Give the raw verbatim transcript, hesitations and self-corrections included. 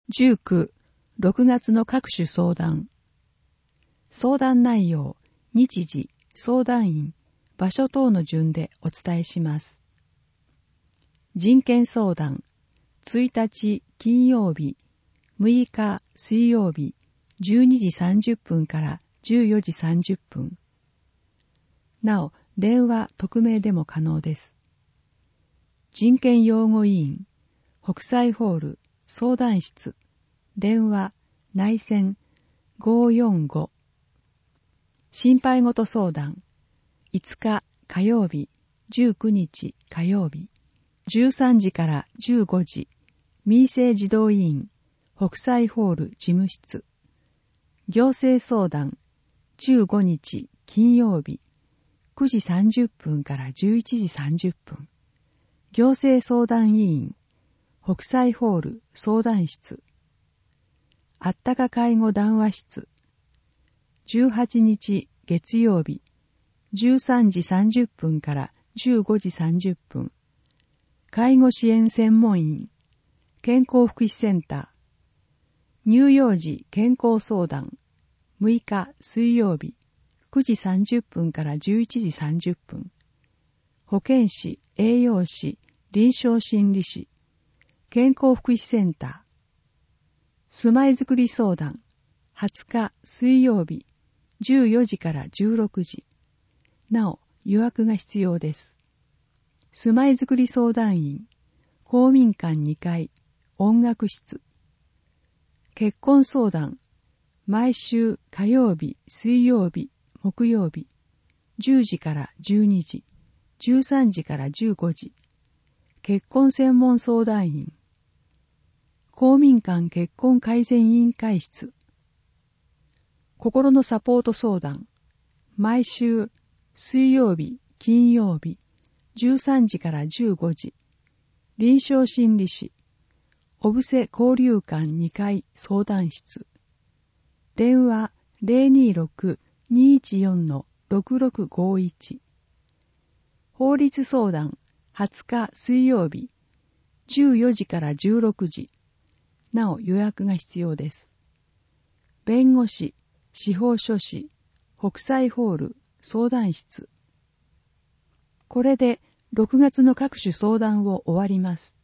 じゅうく、ろくがつの各種相談。相談内容、日時、相談員、場所等の順でお伝えします。人権相談、いちにち金曜日、むいか水曜日、じゅうにじさんじゅっぷんからじゅうよじさんじゅっぷん。なお、電話、匿名でも可能です。人権擁護委員、北斎ホール、相談室、電話、内線ごーよんご。心配事相談、いつか火曜日、じゅうくにち火曜日、じゅうさんじからじゅうごじ、民生児童委員、北斎ホール事務室。行政相談、じゅうごにち金曜日、くじさんじゅっぷんからじゅういちじさんじゅっぷん。行政相談委員、北斎ホール相談室。あったか介護談話室。じゅうはちにち月曜日、じゅうさんじさんじゅっぷんからじゅうごじさんじゅっぷん。介護支援専門員、健康福祉センター。乳幼児健康相談、むいか水曜日、くじさんじゅっぷんからじゅういちじさんじゅっぷん。保健師、栄養士、臨床心理士、健康福祉センター。住まいづくり相談、はつか水曜日、じゅうよじからじゅうろくじ。なお、予約が必要です。住まいづくり相談員、公民館にかい、音楽室。結婚相談、毎週火曜日、水曜日、木曜日、じゅうじからじゅうにじ、じゅうさんじからじゅうごじ。結婚専門相談員、公民館結婚改善委員会室。心のサポート相談、毎週水曜日、金曜日、じゅうさんじからじゅうごじ。臨床心理士、小布施交流館にかい相談室。電話 ゼロにーろく にーいちよん ろくろくごいち。法律相談、はつか水曜日、じゅうよじからじゅうろくじ。なお予約が必要です。弁護士、司法書士、北斎ホール、相談室。これでろくがつの各種相談を終わります。